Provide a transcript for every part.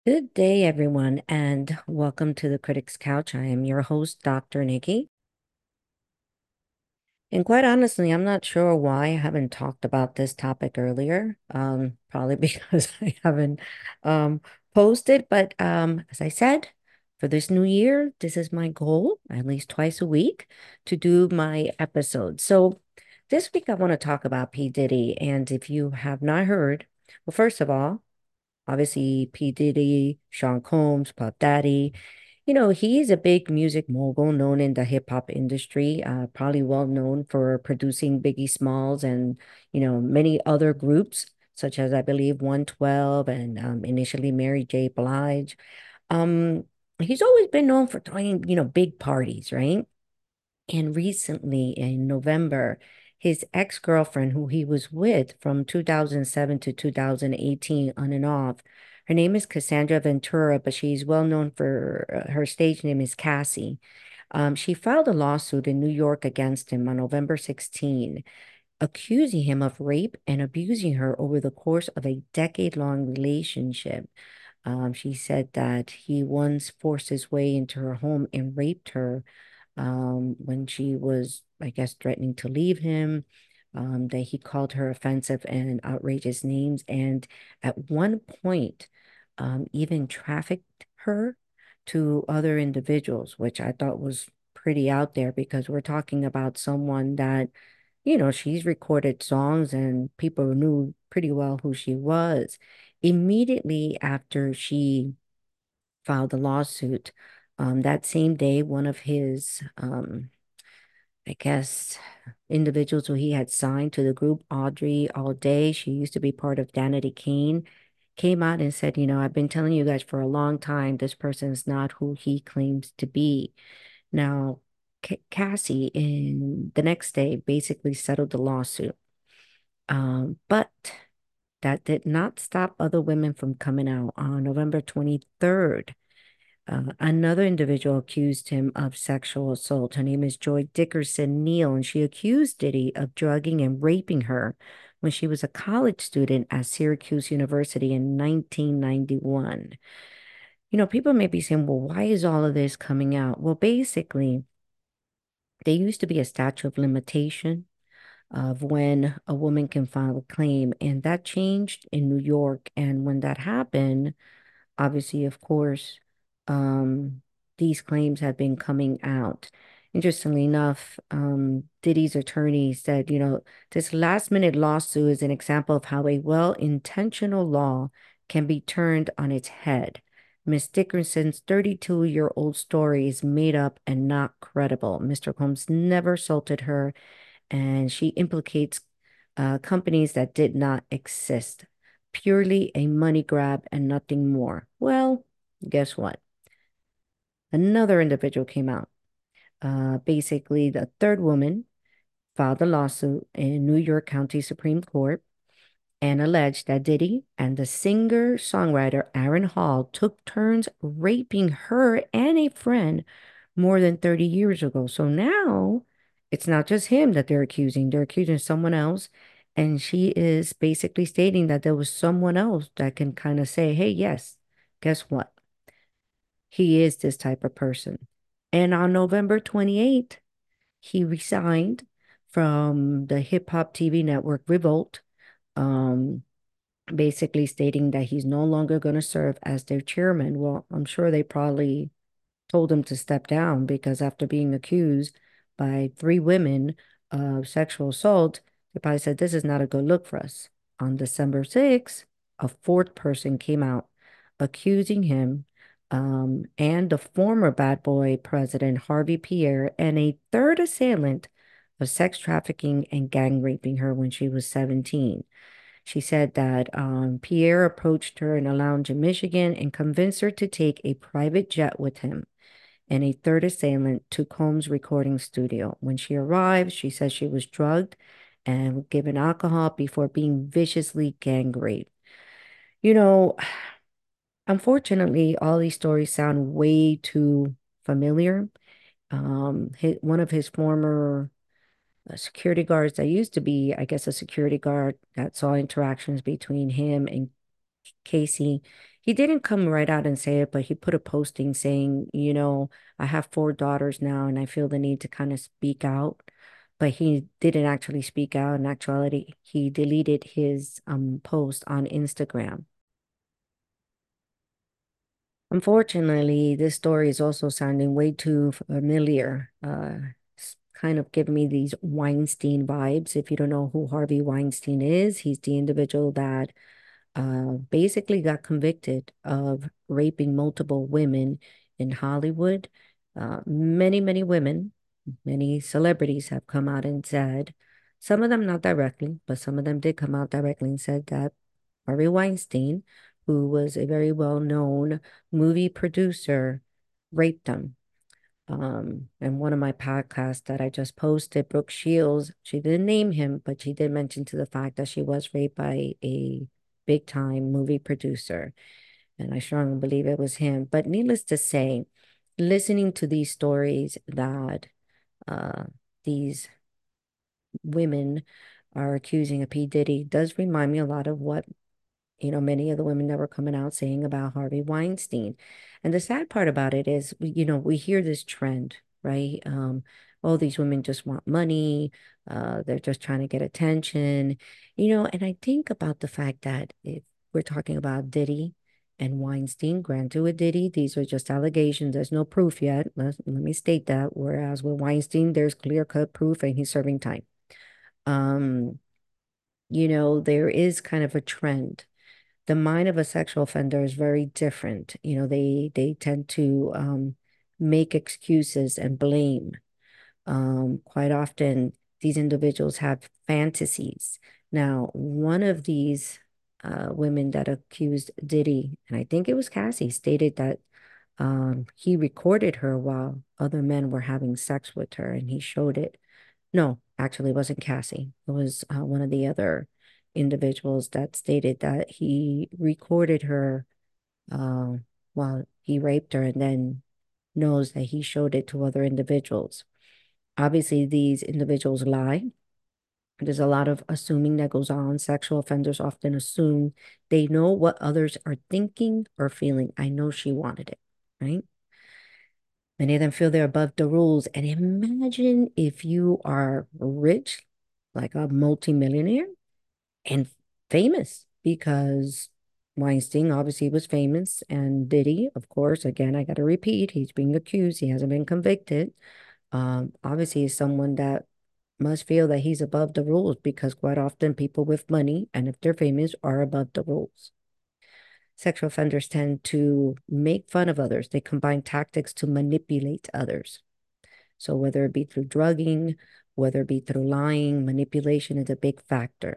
Good day, everyone, and welcome to the Critics Couch. I am your host, Dr. Nikki. And quite honestly, I'm not sure why I haven't talked about this topic earlier. Probably because I haven't um, posted. But as I said, for this new year, this is my goal, at least twice a week, to do my episode. So this week, I want to talk about P. Diddy. And if you have not heard, well, first of all, obviously, P. Diddy, Sean Combs, Puff Daddy. He's a big music mogul known in the hip hop industry, probably well known for producing Biggie Smalls and, many other groups, such as I believe 112 and initially Mary J. Blige. Um, he's always been known for throwing, big parties, right? And recently in November, his ex-girlfriend, who he was with from 2007 to 2018 on and off, her name is Cassandra Ventura, but she's well known for her stage name is Cassie. She filed a lawsuit in New York against him on November 16, accusing him of rape and abusing her over the course of a decade-long relationship. She said that he once forced his way into her home and raped her when she was, I guess, threatening to leave him, that he called her offensive and outrageous names, and at one point, even trafficked her to other individuals, which I thought was pretty out there because we're talking about someone that, she's recorded songs and people knew pretty well who she was. Immediately after she filed the lawsuit. That same day, one of his, I guess, individuals who he had signed to the group, Audrey All Day, she used to be part of Danity Kane, came out and said, I've been telling you guys for a long time, this person is not who he claims to be. Now, Cassie, in the next day, basically settled the lawsuit. But that did not stop other women from coming out on November 23rd. Another individual accused him of sexual assault. Her name is Joy Dickerson Neal, and she accused Diddy of drugging and raping her when she was a college student at Syracuse University in 1991. People may be saying, well, why is all of this coming out? Well, basically, there used to be a statute of limitation of when a woman can file a claim, and that changed in New York. And when that happened, obviously, of course, these claims have been coming out. Interestingly enough, Diddy's attorney said, this last minute lawsuit is an example of how a well-intentional law can be turned on its head. Miss Dickerson's 32-year-old story is made up and not credible. Mr. Combs never assaulted her, and she implicates companies that did not exist. Purely a money grab and nothing more. Well, guess what? Another individual came out. Basically, the third woman filed a lawsuit in New York County Supreme Court and alleged that Diddy and the singer-songwriter Aaron Hall took turns raping her and a friend more than 30 years ago. So now it's not just him that they're accusing someone else. And she is basically stating that there was someone else that can kind of say, hey, yes, guess what? He is this type of person. And on November 28th, he resigned from the hip hop TV network Revolt. Um, Basically stating that he's no longer going to serve as their chairman. Well, I'm sure they probably told him to step down because after being accused by three women of sexual assault, they probably said, this is not a good look for us. On December 6th, a fourth person came out accusing him and the former Bad Boy president, Harvey Pierre, and a third assailant of sex trafficking and gang raping her when she was 17. She said that Pierre approached her in a lounge in Michigan and convinced her to take a private jet with him. And a third assailant to Combs' recording studio. When she arrived, she said she was drugged and given alcohol before being viciously gang raped. You know, unfortunately, all these stories sound way too familiar. One of his former security guards that used to be, I guess, a security guard that saw interactions between him and Casey, he didn't come right out and say it, but he put a posting saying, I have four daughters now and I feel the need to kind of speak out. But he didn't actually speak out. In actuality, he deleted his post on Instagram. Unfortunately, this story is also sounding way too familiar. It's kind of giving me these Weinstein vibes. If you don't know who Harvey Weinstein is, he's the individual that basically got convicted of raping multiple women in Hollywood. Many women, many celebrities have come out and said, some of them not directly, but some of them did come out directly and said that Harvey Weinstein, who was a very well-known movie producer, raped them. And one of my podcasts that I just posted, Brooke Shields, she didn't name him, but she did mention to the fact that she was raped by a big time movie producer. And I strongly believe it was him. But needless to say, listening to these stories that uh, these women are accusing of P. Diddy does remind me a lot of what many of the women that were coming out saying about Harvey Weinstein. And the sad part about it is, we hear this trend, right? Oh, these women just want money. They're just trying to get attention, and I think about the fact that if we're talking about Diddy and Weinstein, granted with Diddy, these are just allegations. There's no proof yet. Let me state that. Whereas with Weinstein, there's clear-cut proof and he's serving time. Um, there is kind of a trend. The mind of a sexual offender is very different. They tend to make excuses and blame. Quite often, these individuals have fantasies. Now, one of these women that accused Diddy, and I think it was Cassie, stated that he recorded her while other men were having sex with her, and he showed it. No, actually, it wasn't Cassie. It was one of the other individuals that stated that he recorded her uh, while he raped her and then knows that he showed it to other individuals. Obviously, these individuals lie. There's a lot of assuming that goes on. Sexual offenders often assume they know what others are thinking or feeling. I know she wanted it, right? Many of them feel they're above the rules. And imagine if you are rich, like a multimillionaire, and famous, because Weinstein obviously was famous, and Diddy, of course, again, I got to repeat, he's being accused, he hasn't been convicted. Obviously, is someone that must feel that he's above the rules because quite often people with money, and if they're famous, are above the rules. Sexual offenders tend to make fun of others. They combine tactics to manipulate others. So whether it be through drugging, whether it be through lying, manipulation is a big factor.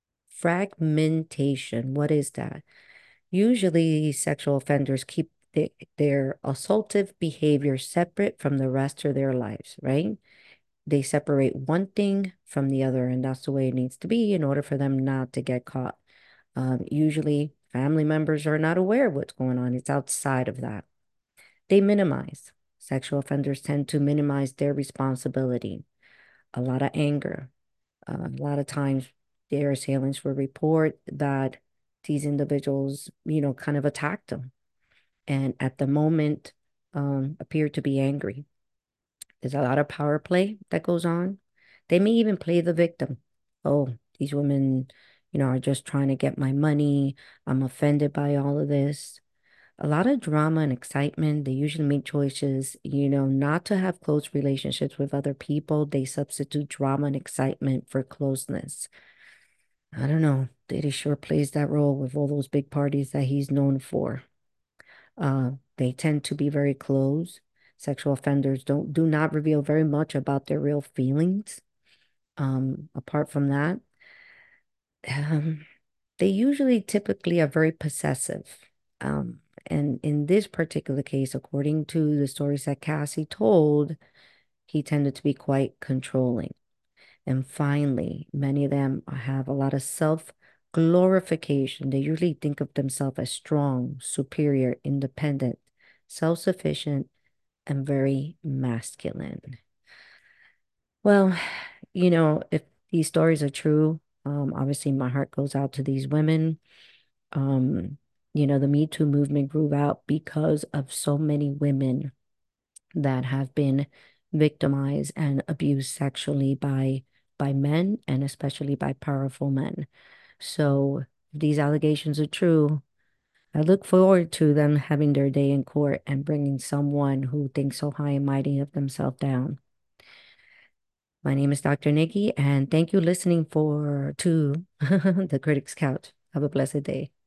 Fragmentation, what is that? Usually, sexual offenders keep their assaultive behavior separate from the rest of their lives, right? They separate one thing from the other, and that's the way it needs to be in order for them not to get caught. Usually, family members are not aware of what's going on, it's outside of that. They minimize. Sexual offenders tend to minimize their responsibility. A lot of anger. A lot of times, their assailants will report that these individuals, kind of attacked them and at the moment appear to be angry. There's a lot of power play that goes on. They may even play the victim. Oh, these women, are just trying to get my money. I'm offended by all of this. A lot of drama and excitement. They usually make choices, not to have close relationships with other people. They substitute drama and excitement for closeness. I don't know. Diddy sure plays that role with all those big parties that he's known for. They tend to be very close. Sexual offenders do not reveal very much about their real feelings. Apart from that, um, they usually typically are very possessive. And in this particular case, according to the stories that Cassie told, he tended to be quite controlling. And finally, many of them have a lot of self glorification. They usually think of themselves as strong, superior, independent, self-sufficient, and very masculine. Well, if these stories are true, obviously my heart goes out to these women. Um, the Me Too movement grew out because of so many women that have been victimized and abused sexually by men and especially by powerful men. So if these allegations are true, I look forward to them having their day in court and bringing someone who thinks so high and mighty of themselves down. My name is Dr. Nikki, and thank you listening for to the Critics Couch. Have a blessed day.